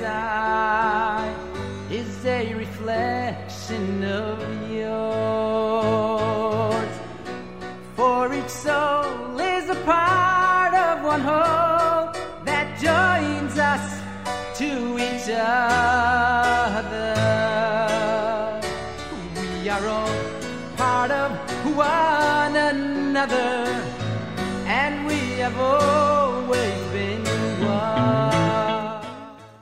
inside is a reflection of yours. For each soul is a part of one whole that joins us to each other. We are all part of one another, and we have all